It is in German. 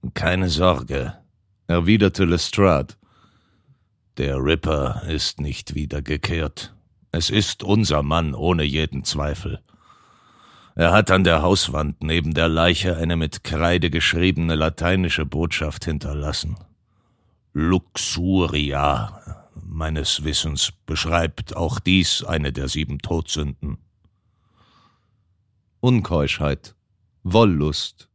Keine Sorge, erwiderte Lestrade. Der Ripper ist nicht wiedergekehrt. Es ist unser Mann ohne jeden Zweifel. Er hat an der Hauswand neben der Leiche eine mit Kreide geschriebene lateinische Botschaft hinterlassen. Luxuria, meines Wissens, beschreibt auch dies eine der 7 Todsünden. Unkeuschheit, Wollust,